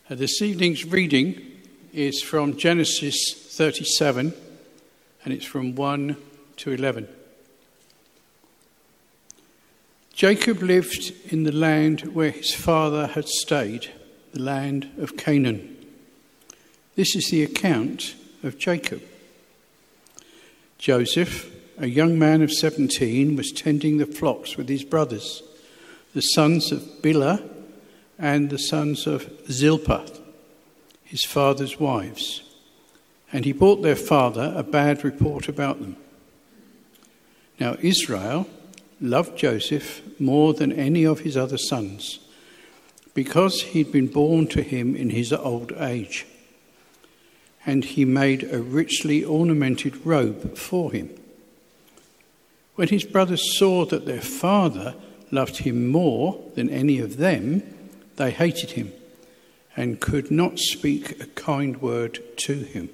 This evening's reading is from Genesis 37, and it's from 1 to 11. Jacob lived in the land where his father had stayed, the land of Canaan. This is the account of Jacob. Joseph, a young man of 17, was tending the flocks with his brothers, the sons of Bilhah and the sons of Zilpah, his father's wives. And he brought their father a bad report about them. Now Israel loved Joseph more than any of his other sons, because he'd been born to him in his old age. And he made a richly ornamented robe for him. When his brothers saw that their father loved him more than any of them, they hated him and could not speak a kind word to him.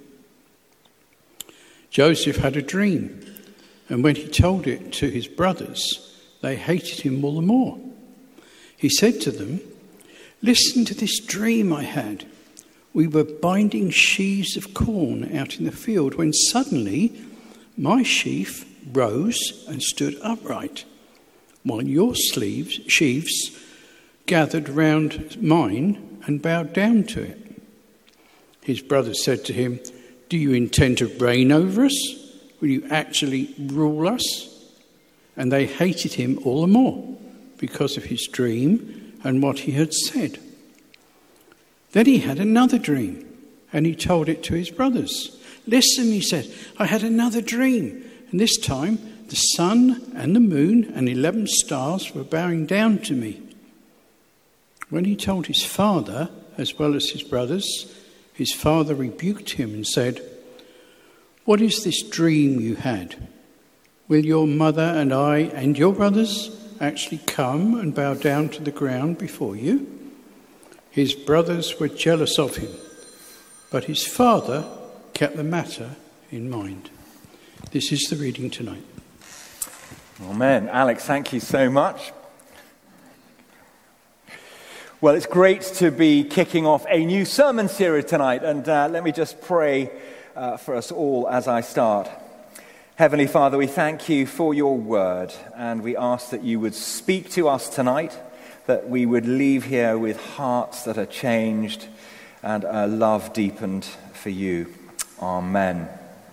Joseph had a dream, and when he told it to his brothers, they hated him all the more. He said to them, "Listen to this dream I had. We were binding sheaves of corn out in the field when suddenly my sheaf rose and stood upright, while your sheaves gathered round mine and bowed down to it." His brothers said to him, "Do you intend to reign over us? Will you actually rule us?" And they hated him all the more because of his dream and what he had said. Then he had another dream, and he told it to his brothers. "Listen," he said, "I had another dream, and this time the sun and the moon and 11 stars were bowing down to me." When he told his father, as well as his brothers, his father rebuked him and said, "What is this dream you had? Will your mother and I and your brothers actually come and bow down to the ground before you?" His brothers were jealous of him, but his father kept the matter in mind. This is the reading tonight. Amen. Alex, thank you so much. Well, it's great to be kicking off a new sermon series tonight, and let me just pray for us all as I start. Heavenly Father, we thank you for your word, and we ask that you would speak to us tonight, that we would leave here with hearts that are changed and a love deepened for you. Amen.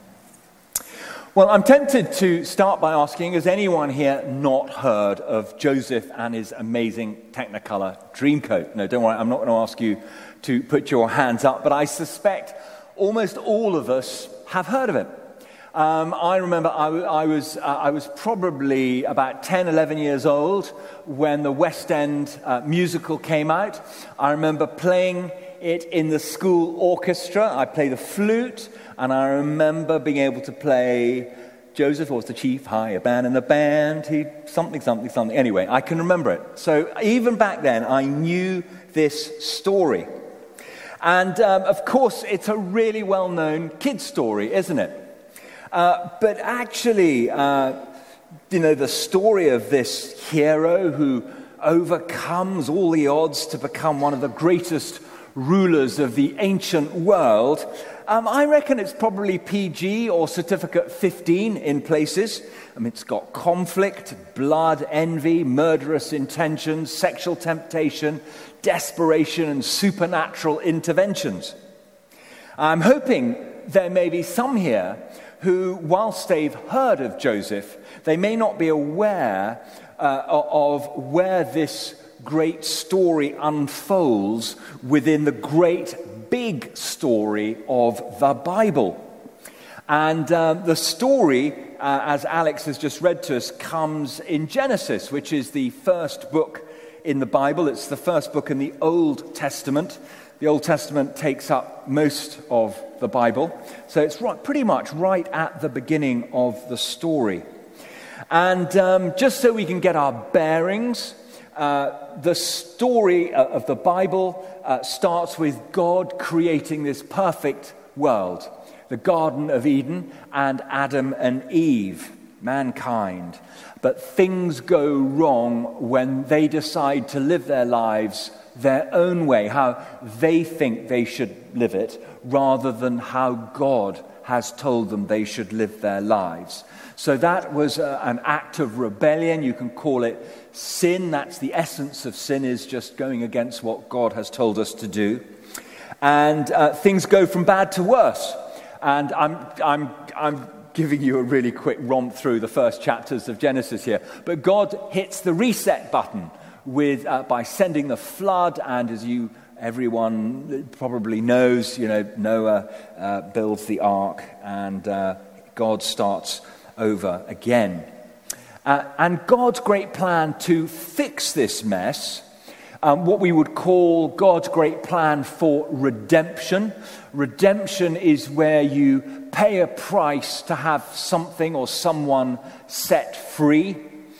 Well, I'm tempted to start by asking, has anyone here not heard of Joseph and his amazing Technicolor Dreamcoat? No, don't worry, I'm not going to ask you to put your hands up, but I suspect almost all of us have heard of it. I remember I was probably about 10, 11 years old when the West End musical came out. I remember playing it in the school orchestra. I played the flute, and I remember being able to play Joseph was the chief higher man in the band. He something. Anyway, I can remember it. So even back then, I knew this story. And of course, it's a really well-known kid's story, isn't it? But actually, the story of this hero who overcomes all the odds to become one of the greatest rulers of the ancient world, I reckon it's probably PG or certificate 15 in places. I mean, it's got conflict, blood, envy, murderous intentions, sexual temptation, desperation, and supernatural interventions. I'm hoping there may be some here who, whilst they've heard of Joseph, they may not be aware of where this great story unfolds within the great big story of the Bible. And the story, as Alex has just read to us, comes in Genesis, which is the first book in the Bible. It's the first book in the Old Testament. The Old Testament takes up most of the Bible. So it's pretty much right at the beginning of the story. And just so we can get our bearings, the story of the Bible starts with God creating this perfect world, the Garden of Eden and Adam and Eve, mankind. But things go wrong when they decide to live their lives their own way, how they think they should live it, rather than how God has told them they should live their lives. So that was an act of rebellion. You can call it sin. That's the essence of sin, is just going against what God has told us to do. And things go from bad to worse. And I'm giving you a really quick romp through the first chapters of Genesis here. But God hits the reset button by sending the flood, and as everyone probably knows, Noah builds the ark, and God starts over again. And God's great plan to fix this mess, what we would call God's great plan for redemption. Redemption is where you pay a price to have something or someone set free.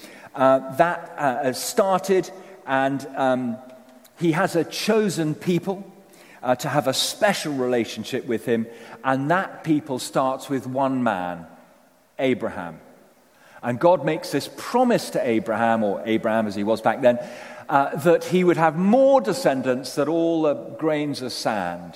That has started, and he has a chosen people to have a special relationship with him, and that people starts with one man, Abraham. And God makes this promise to Abraham, or Abraham as he was back then, that he would have more descendants than all the grains of sand.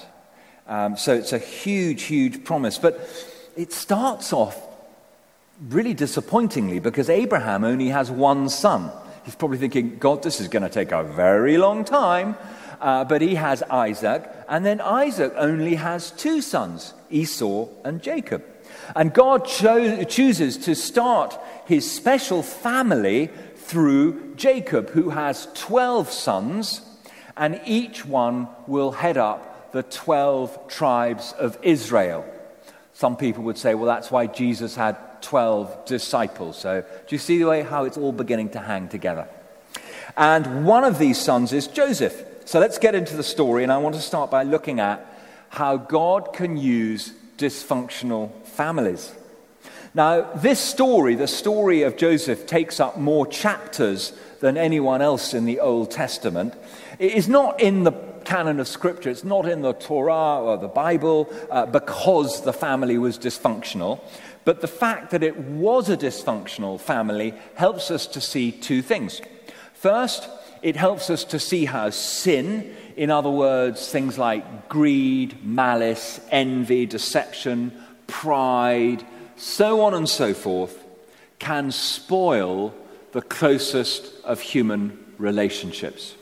So it's a huge, huge promise. But it starts off really disappointingly, because Abraham only has one son. He's probably thinking, God, this is going to take a very long time. But he has Isaac, and then Isaac only has two sons, Esau and Jacob. And God chooses to start his special family through Jacob, who has 12 sons, and each one will head up the 12 tribes of Israel. Some people would say, well, that's why Jesus had 12 disciples. So do you see the way how it's all beginning to hang together? And one of these sons is Joseph. So let's get into the story, and I want to start by looking at how God can use dysfunctional families. Now, this story, the story of Joseph, takes up more chapters than anyone else in the Old Testament. It is not in the canon of Scripture, it's not in the Torah or the Bible because the family was dysfunctional. But the fact that it was a dysfunctional family helps us to see two things. First, it helps us to see how sin, in other words, things like greed, malice, envy, deception, pride, so on and so forth, can spoil the closest of human relationships.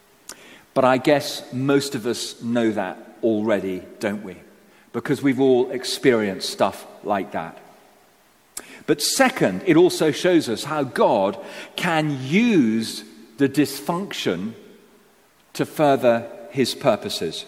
But I guess most of us know that already, don't we? Because we've all experienced stuff like that. But second, it also shows us how God can use the dysfunction to further his purposes.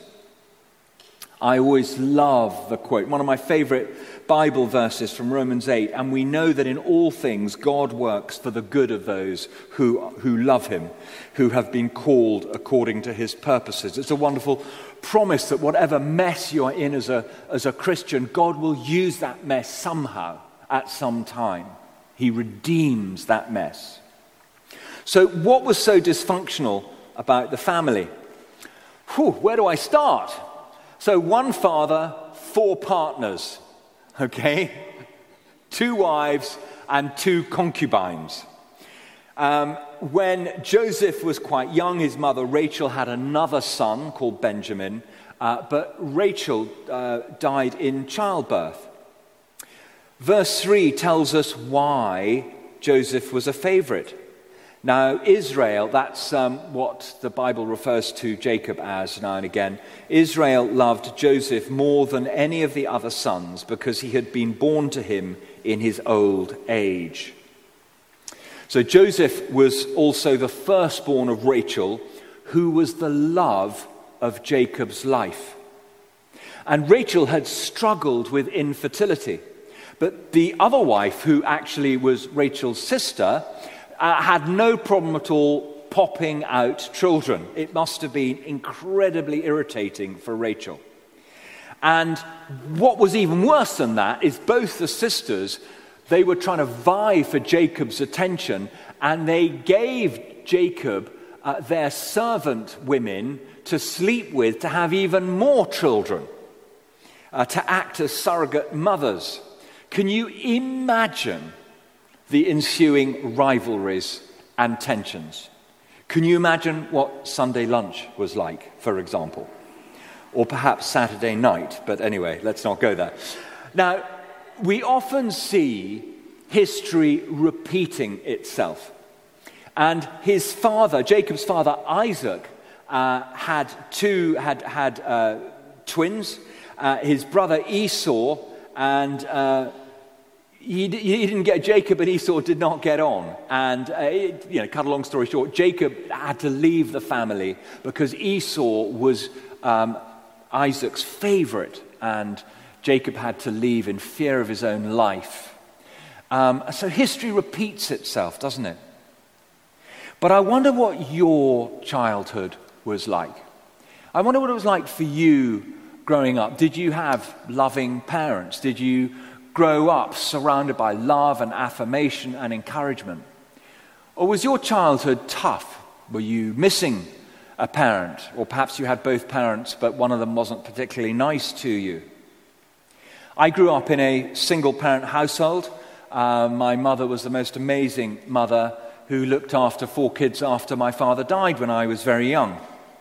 I always love the quote, one of my favorite Bible verses from Romans 8, and we know that in all things God works for the good of those who love him, who have been called according to his purposes. It's a wonderful promise that whatever mess you're in as a Christian, God will use that mess somehow at some time. He redeems that mess. So what was so dysfunctional about the family? Where do I start? So one father, 4 partners, okay? 2 wives and 2 concubines. When Joseph was quite young, his mother Rachel had another son called Benjamin, but Rachel died in childbirth. Verse 3 tells us why Joseph was a favorite. Now, Israel, that's what the Bible refers to Jacob as now and again. Israel loved Joseph more than any of the other sons because he had been born to him in his old age. So Joseph was also the firstborn of Rachel, who was the love of Jacob's life. And Rachel had struggled with infertility. But the other wife, who actually was Rachel's sister, had no problem at all popping out children. It must have been incredibly irritating for Rachel. And what was even worse than that is both the sisters, they were trying to vie for Jacob's attention, and they gave Jacob their servant women to sleep with, to have even more children, to act as surrogate mothers. Can you imagine the ensuing rivalries and tensions? Can you imagine what Sunday lunch was like, for example? Or perhaps Saturday night, but anyway, let's not go there. Now, we often see history repeating itself. And his father, Jacob's father, Isaac, had twins, his brother Esau, and he didn't get, Jacob and Esau did not get on. And, cut a long story short, Jacob had to leave the family because Esau was Isaac's favorite, and Jacob had to leave in fear of his own life. So history repeats itself, doesn't it? But I wonder what your childhood was like. I wonder what it was like for you growing up. Did you have loving parents? Did you grow up surrounded by love and affirmation and encouragement? Or was your childhood tough? Were you missing a parent? Or perhaps you had both parents, but one of them wasn't particularly nice to you. I grew up in a single-parent household. My mother was the most amazing mother who looked after 4 kids after my father died when I was very young.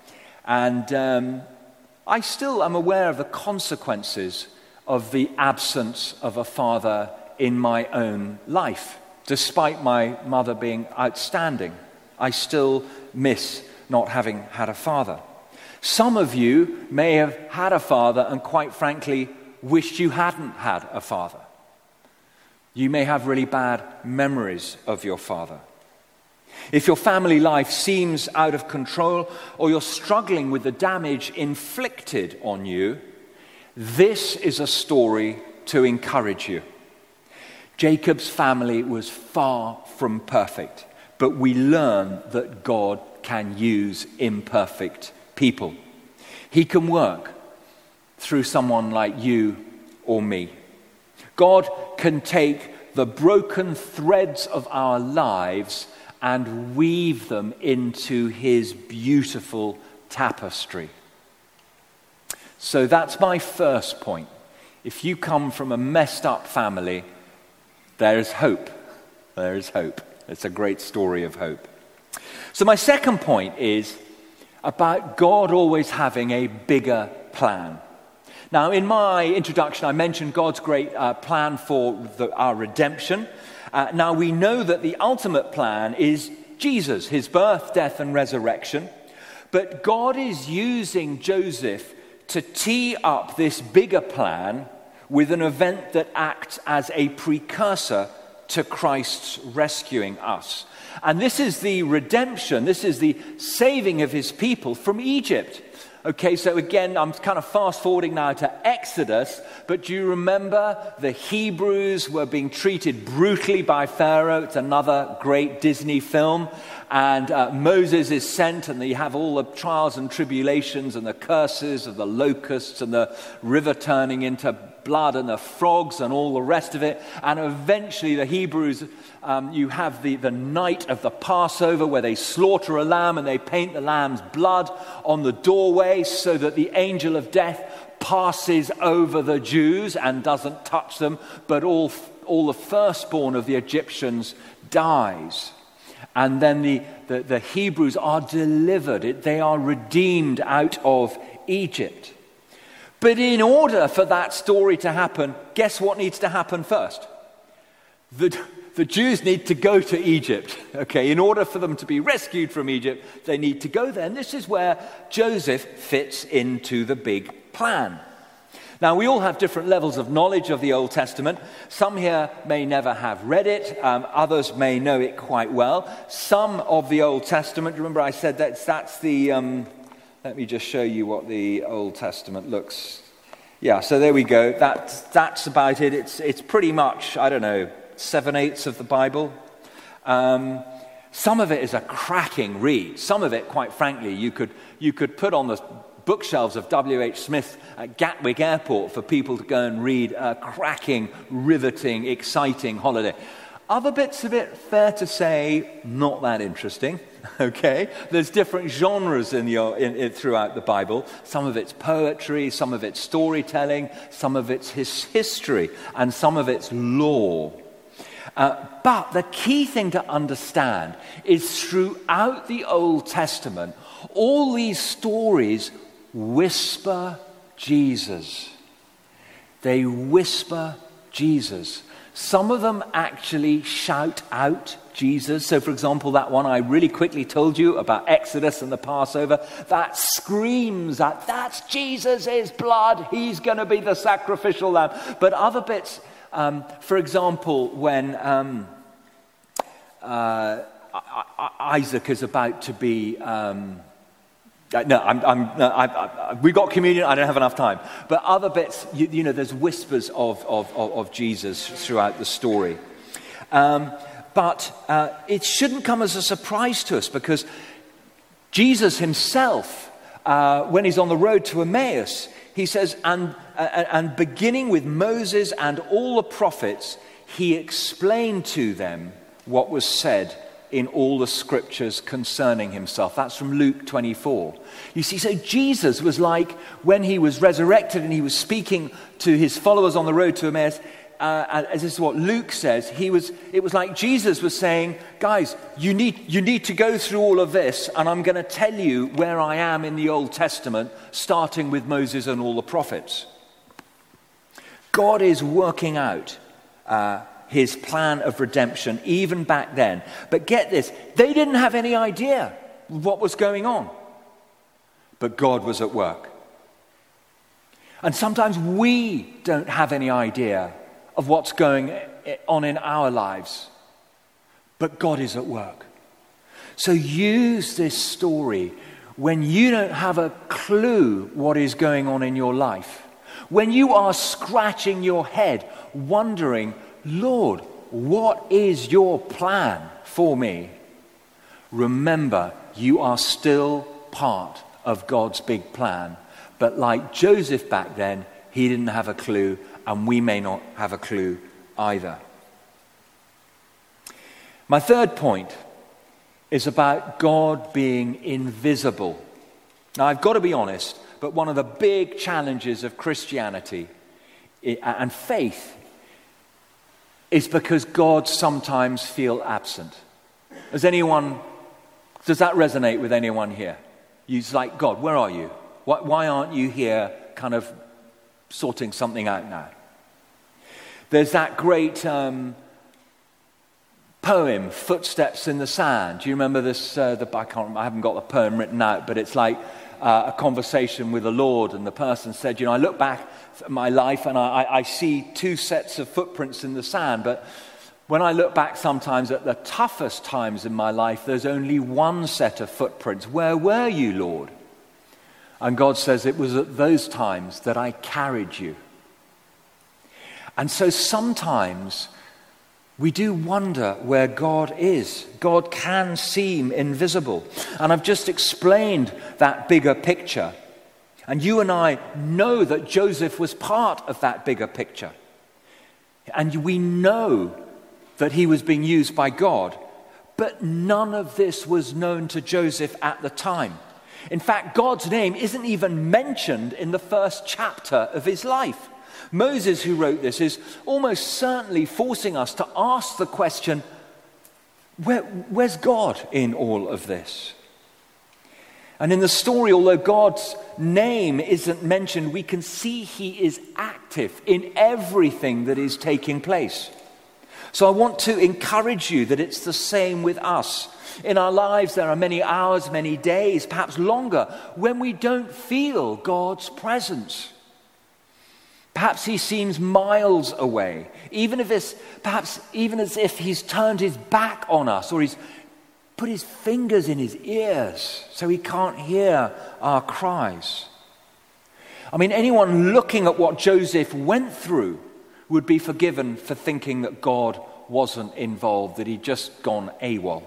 And I still am aware of the consequences of the absence of a father in my own life. Despite my mother being outstanding, I still miss not having had a father. Some of you may have had a father and quite frankly wished you hadn't had a father. You may have really bad memories of your father. If your family life seems out of control or you're struggling with the damage inflicted on you, this is a story to encourage you. Jacob's family was far from perfect, but we learn that God can use imperfect people. He can work through someone like you or me. God can take the broken threads of our lives and weave them into his beautiful tapestry. So that's my first point. If you come from a messed up family, there is hope. There is hope. It's a great story of hope. So my second point is about God always having a bigger plan. Now, in my introduction, I mentioned God's great plan for our redemption. Now, we know that the ultimate plan is Jesus, his birth, death, and resurrection. But God is using Joseph to tee up this bigger plan with an event that acts as a precursor to Christ's rescuing us. And this is the redemption, this is the saving of his people from Egypt. Okay, so again, I'm kind of fast-forwarding now to Exodus, but do you remember the Hebrews were being treated brutally by Pharaoh? It's another great Disney film. And Moses is sent, and you have all the trials and tribulations and the curses of the locusts and the river turning into blood and the frogs and all the rest of it. And eventually the Hebrews, you have the night of the Passover where they slaughter a lamb and they paint the lamb's blood on the doorway so that the angel of death passes over the Jews and doesn't touch them, but all the firstborn of the Egyptians dies. And then the Hebrews are delivered. They are redeemed out of Egypt. But in order for that story to happen, guess what needs to happen first? The Jews need to go to Egypt. Okay, in order for them to be rescued from Egypt, they need to go there. And this is where Joseph fits into the big plan. Now, we all have different levels of knowledge of the Old Testament. Some here may never have read it. Others may know it quite well. Some of the Old Testament, remember I said that's the... let me just show you what the Old Testament looks. Yeah, so there we go. That's about it. It's pretty much, 7/8 of the Bible. Some of it is a cracking read. Some of it, quite frankly, you could put on the bookshelves of W.H. Smith at Gatwick Airport for people to go and read a cracking, riveting, exciting holiday. Other bits of it, fair to say, not that interesting. Okay, there's different genres throughout the Bible. Some of it's poetry, some of it's storytelling, some of it's history, and some of it's law. But the key thing to understand is throughout the Old Testament, all these stories whisper Jesus. They whisper Jesus. Some of them actually shout out Jesus. So, for example, that one I really quickly told you about Exodus and the Passover, that screams out, that's Jesus' blood. He's going to be the sacrificial lamb. But other bits, for example, when Isaac is about to be... we've got communion, I don't have enough time. But other bits, you know, there's whispers of Jesus throughout the story. But it shouldn't come as a surprise to us, because Jesus himself, when he's on the road to Emmaus, he says, and beginning with Moses and all the prophets, he explained to them what was said in all the scriptures concerning himself. That's from Luke 24. You see, so Jesus was like, when he was resurrected and he was speaking to his followers on the road to Emmaus, as this is what Luke says, it was like Jesus was saying, guys, you need to go through all of this, and I'm going to tell you where I am in the Old Testament, starting with Moses and all the prophets. God is working out his plan of redemption, even back then. But get this, they didn't have any idea what was going on. But God was at work. And sometimes we don't have any idea of what's going on in our lives. But God is at work. So use this story when you don't have a clue what is going on in your life. When you are scratching your head, wondering, Lord, what is your plan for me? Remember, you are still part of God's big plan. But like Joseph back then, he didn't have a clue, and we may not have a clue either. My third point is about God being invisible. Now, I've got to be honest, but one of the big challenges of Christianity and faith is because God sometimes feels absent. Does that resonate with anyone here? You're like, God, where are you? Why aren't you here kind of sorting something out now? There's that great poem, Footsteps in the Sand. Do you remember this? I haven't got the poem written out, but it's like a conversation with the Lord, and the person said, I look back at my life and I see two sets of footprints in the sand, but when I look back sometimes at the toughest times in my life, there's only one set of footprints. Where were you, Lord? And God says, it was at those times that I carried you. And so sometimes we do wonder where God is. God can seem invisible. And I've just explained that bigger picture. And you and I know that Joseph was part of that bigger picture. And we know that he was being used by God. But none of this was known to Joseph at the time. In fact, God's name isn't even mentioned in the first chapter of his life. Moses, who wrote this, is almost certainly forcing us to ask the question, where's God in all of this? And in the story, although God's name isn't mentioned, we can see he is active in everything that is taking place. So I want to encourage you that it's the same with us. In our lives, there are many hours, many days, perhaps longer, when we don't feel God's presence. Perhaps he seems miles away, even as if he's turned his back on us, or he's put his fingers in his ears so he can't hear our cries. I mean, anyone looking at what Joseph went through would be forgiven for thinking that God wasn't involved, that he'd just gone AWOL.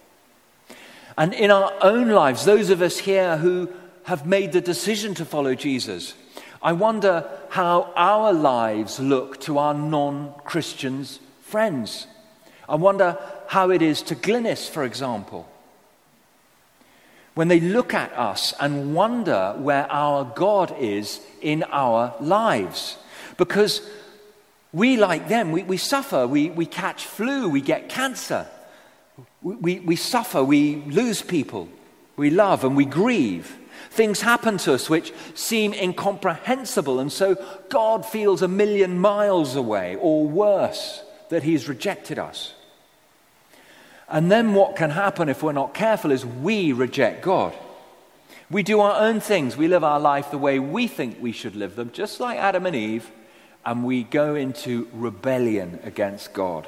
And in our own lives, those of us here who have made the decision to follow Jesus, I wonder how our lives look to our non-Christians' friends. I wonder how it is to Glynis, for example. When they look at us and wonder where our God is in our lives. Because We, like them, we suffer, we catch flu, we get cancer. We suffer, we lose people, we love and we grieve. Things happen to us which seem incomprehensible, and so God feels 1,000,000 miles away, or worse, that he's rejected us. And then what can happen if we're not careful is we reject God. We do our own things. We live our life the way we think we should live them, just like Adam and Eve, and we go into rebellion against God.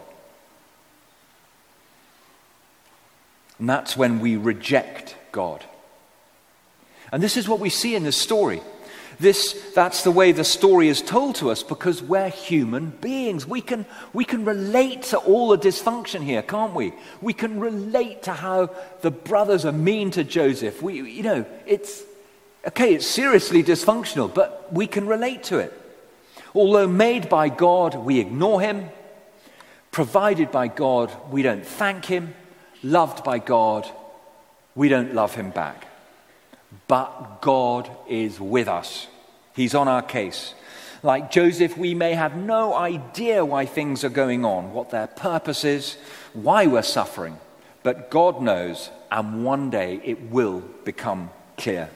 And that's when we reject God. And this is what we see in this story. That's the way the story is told to us, because we're human beings. We can relate to all the dysfunction here, can't we? We can relate to how the brothers are mean to Joseph. It's seriously dysfunctional, but we can relate to it. Although made by God, we ignore him. Provided by God, we don't thank him. Loved by God, we don't love him back. But God is with us. He's on our case. Like Joseph, we may have no idea why things are going on, what their purpose is, why we're suffering. But God knows, and one day it will become clear.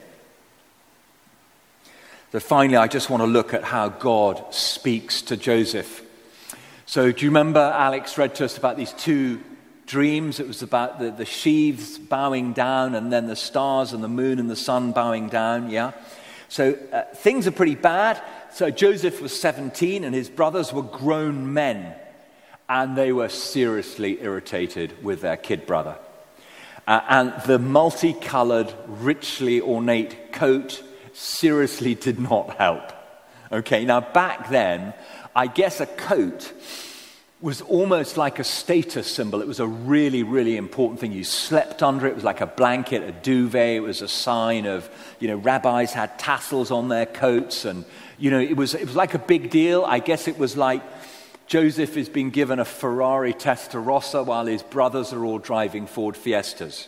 So finally, I just want to look at how God speaks to Joseph. So do you remember Alex read to us about these two dreams? It was about the sheaves bowing down, and then the stars and the moon and the sun bowing down, yeah? So things are pretty bad. So Joseph was 17 and his brothers were grown men, and they were seriously irritated with their kid brother. And the multicolored, richly ornate coat seriously did not help. Okay, now back then, I guess a coat was almost like a status symbol. It was a really, really important thing. You slept under it. It was like a blanket, a duvet. It was a sign of, rabbis had tassels on their coats, and, it was like a big deal. I guess it was like Joseph is being given a Ferrari Testarossa while his brothers are all driving Ford Fiestas.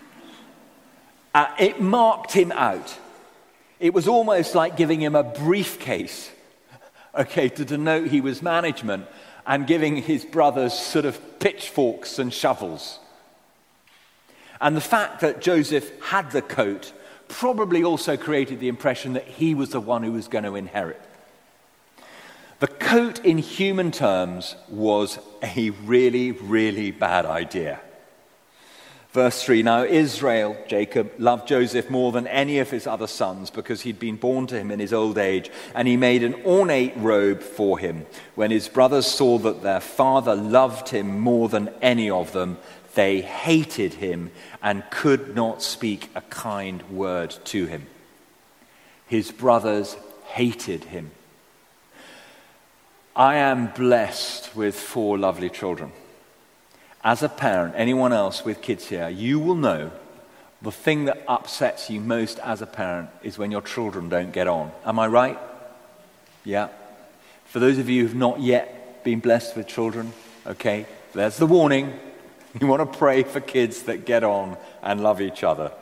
It marked him out. It was almost like giving him a briefcase, to denote he was management, and giving his brothers sort of pitchforks and shovels. And the fact that Joseph had the coat probably also created the impression that he was the one who was going to inherit. The coat in human terms was a really, really bad idea. Verse 3, now Israel, Jacob, loved Joseph more than any of his other sons because he'd been born to him in his old age, and he made an ornate robe for him. When his brothers saw that their father loved him more than any of them, they hated him and could not speak a kind word to him. His brothers hated him. I am blessed with 4 lovely children. As a parent, anyone else with kids here, you will know the thing that upsets you most as a parent is when your children don't get on. Am I right? Yeah. For those of you who've not yet been blessed with children, okay, there's the warning. You want to pray for kids that get on and love each other.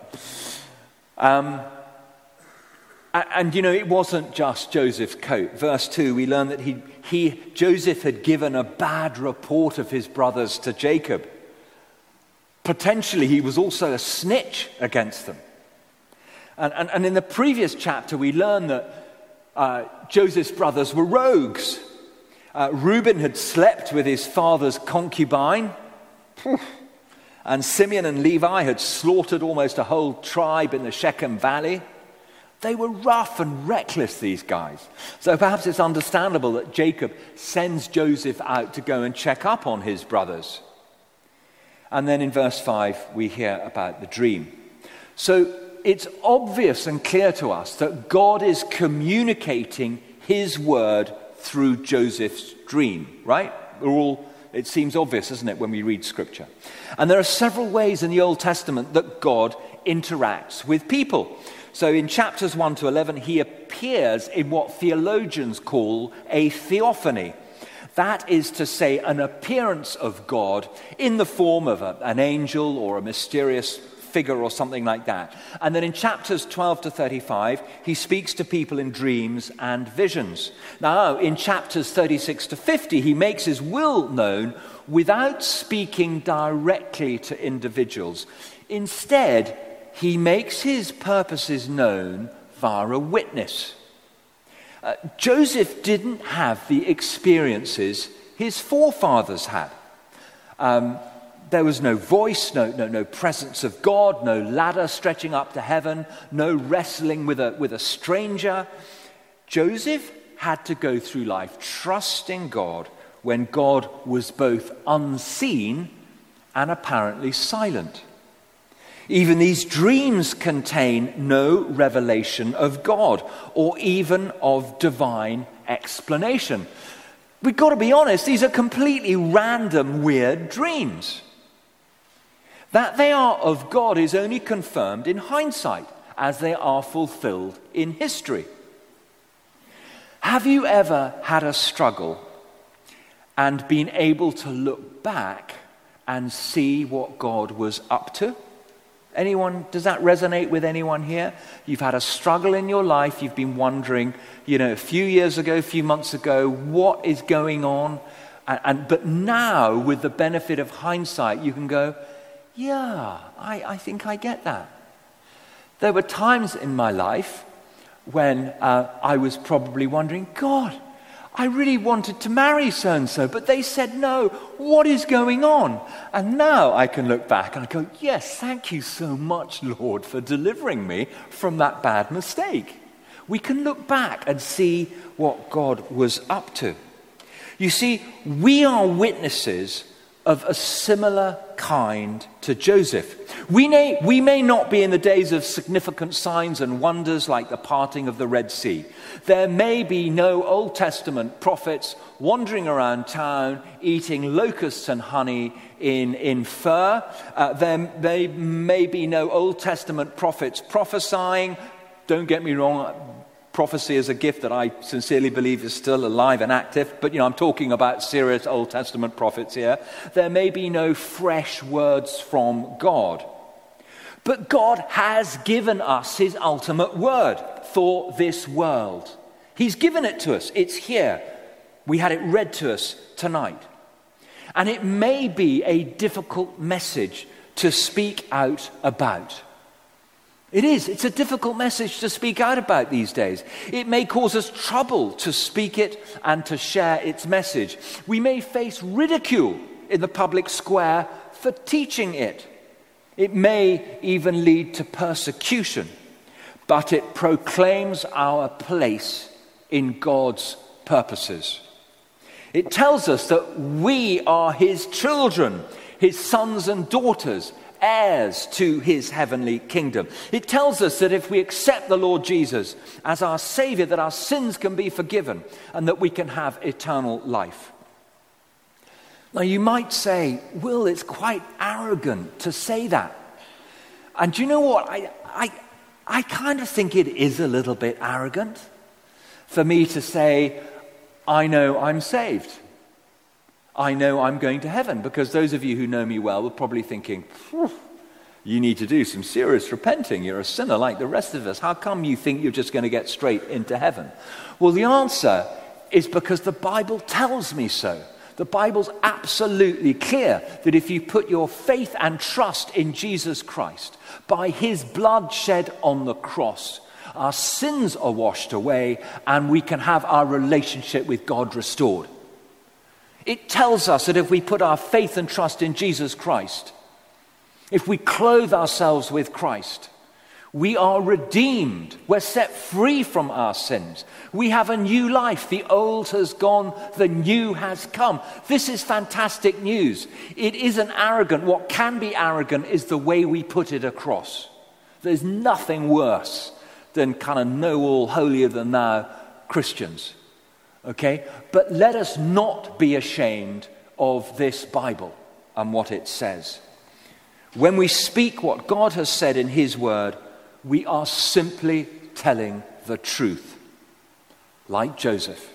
And it wasn't just Joseph's coat. Verse 2, we learn that Joseph had given a bad report of his brothers to Jacob. Potentially, he was also a snitch against them. And in the previous chapter, we learn that Joseph's brothers were rogues. Reuben had slept with his father's concubine. And Simeon and Levi had slaughtered almost a whole tribe in the Shechem Valley. They were rough and reckless, these guys. So perhaps it's understandable that Jacob sends Joseph out to go and check up on his brothers. And then in verse 5, we hear about the dream. So it's obvious and clear to us that God is communicating his word through Joseph's dream, right? It seems obvious, doesn't it, when we read Scripture? And there are several ways in the Old Testament that God interacts with people. So in chapters 1 to 11, he appears in what theologians call a theophany. That is to say, an appearance of God in the form of an angel or a mysterious figure or something like that. And then in chapters 12 to 35, he speaks to people in dreams and visions. Now, in chapters 36 to 50, he makes his will known without speaking directly to individuals. Instead, he makes his purposes known via a witness. Joseph didn't have the experiences his forefathers had. There was no voice, no presence of God, no ladder stretching up to heaven, no wrestling with a stranger. Joseph had to go through life trusting God when God was both unseen and apparently silent. Even these dreams contain no revelation of God or even of divine explanation. We've got to be honest, these are completely random, weird dreams. That they are of God is only confirmed in hindsight as they are fulfilled in history. Have you ever had a struggle and been able to look back and see what God was up to? Anyone, does that resonate with anyone here? You've had a struggle in your life, you've been wondering, a few years ago, a few months ago, what is going on? But now, with the benefit of hindsight, you can go, yeah, I think I get that. There were times in my life when I was probably wondering, God, I really wanted to marry so-and-so, but they said no. What is going on? And now I can look back and I go, yes, thank you so much, Lord, for delivering me from that bad mistake. We can look back and see what God was up to. You see, we are witnesses of a similar kind to Joseph. We may not be in the days of significant signs and wonders like the parting of the Red Sea. There may be no Old Testament prophets wandering around town eating locusts and honey in fur. There may be no Old Testament prophets prophesying. Don't get me wrong, prophecy is a gift that I sincerely believe is still alive and active. But, I'm talking about serious Old Testament prophets here. There may be no fresh words from God. But God has given us his ultimate word for this world. He's given it to us. It's here. We had it read to us tonight. And it may be a difficult message to speak out about. It is. It's a difficult message to speak out about these days. It may cause us trouble to speak it and to share its message. We may face ridicule in the public square for teaching it. It may even lead to persecution, but it proclaims our place in God's purposes. It tells us that we are his children, his sons and daughters, heirs to his heavenly kingdom. It tells us that if we accept the Lord Jesus as our Savior, that our sins can be forgiven and that we can have eternal life. Now you might say, Will, it's quite arrogant to say that. And do you know what? I kind of think it is a little bit arrogant for me to say, I know I'm saved. I know I'm going to heaven, because those of you who know me well are probably thinking, you need to do some serious repenting. You're a sinner like the rest of us. How come you think you're just going to get straight into heaven? Well, the answer is because the Bible tells me so. The Bible's absolutely clear that if you put your faith and trust in Jesus Christ, by his blood shed on the cross, our sins are washed away and we can have our relationship with God restored. It tells us that if we put our faith and trust in Jesus Christ, if we clothe ourselves with Christ, we are redeemed. We're set free from our sins. We have a new life. The old has gone, the new has come. This is fantastic news. It isn't arrogant. What can be arrogant is the way we put it across. There's nothing worse than kind of know-all, holier-than-thou Christians. Okay? But let us not be ashamed of this Bible and what it says. When we speak what God has said in his word, we are simply telling the truth, like Joseph.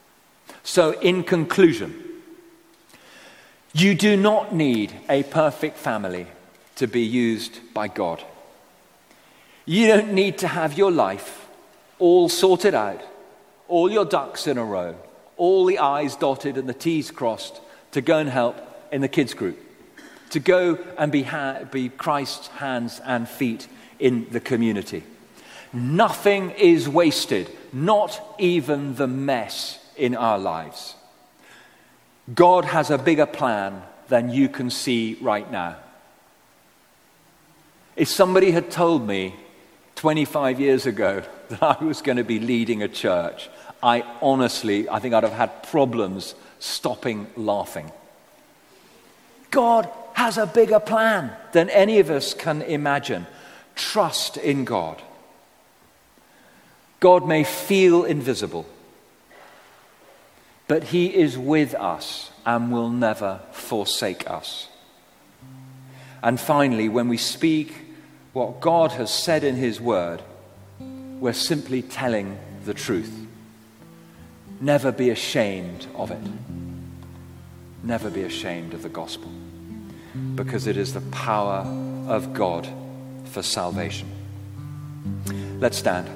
So in conclusion, you do not need a perfect family to be used by God. You don't need to have your life all sorted out, all your ducks in a row, all the I's dotted and the T's crossed to go and help in the kids group, to go and be Christ's hands and feet in the community. Nothing is wasted, not even the mess in our lives. God has a bigger plan than you can see right now. If somebody had told me 25 years ago that I was going to be leading a church, I think I'd have had problems stopping laughing. God has a bigger plan than any of us can imagine. Trust in God. God may feel invisible, but he is with us and will never forsake us. And finally, when we speak what God has said in his word, we're simply telling the truth. Never be ashamed of it. Never be ashamed of the gospel, because it is the power of God for salvation. Let's stand.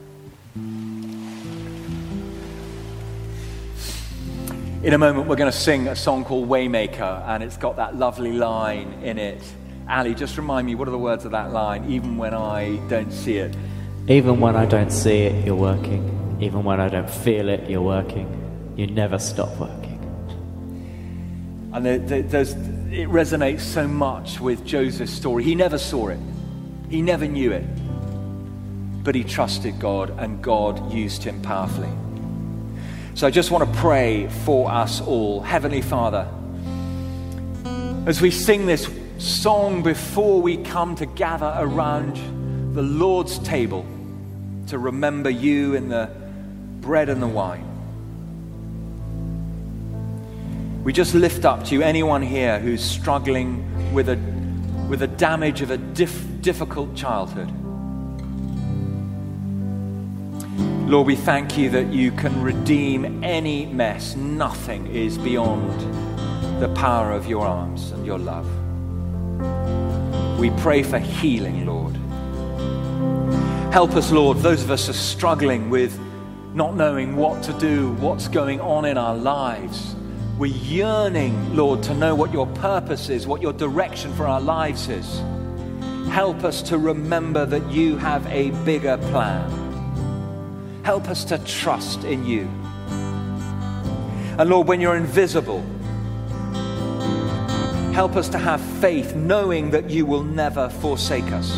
In a moment, we're going to sing a song called Waymaker, and it's got that lovely line in it. Ali, just remind me, what are the words of that line? Even when I don't see it. Even when I don't see it, you're working. Even when I don't feel it, you're working. You never stop working. And it resonates so much with Joseph's story. He never saw it. He never knew it. But he trusted God, and God used him powerfully. So I just want to pray for us all. Heavenly Father, as we sing this song before we come to gather around the Lord's table to remember you in the bread and the wine, we just lift up to you anyone here who's struggling with the damage of a difficult childhood. Lord, we thank you that you can redeem any mess. Nothing is beyond the power of your arms and your love. We pray for healing, Lord. Help us, Lord, those of us who are struggling with not knowing what to do, what's going on in our lives. We're yearning, Lord, to know what your purpose is, what your direction for our lives is. Help us to remember that you have a bigger plan. Help us to trust in you. And Lord, when you're invisible, help us to have faith, knowing that you will never forsake us.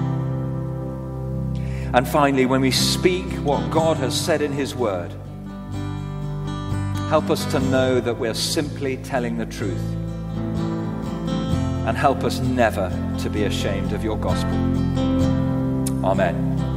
And finally, when we speak what God has said in his word, help us to know that we're simply telling the truth. And help us never to be ashamed of your gospel. Amen.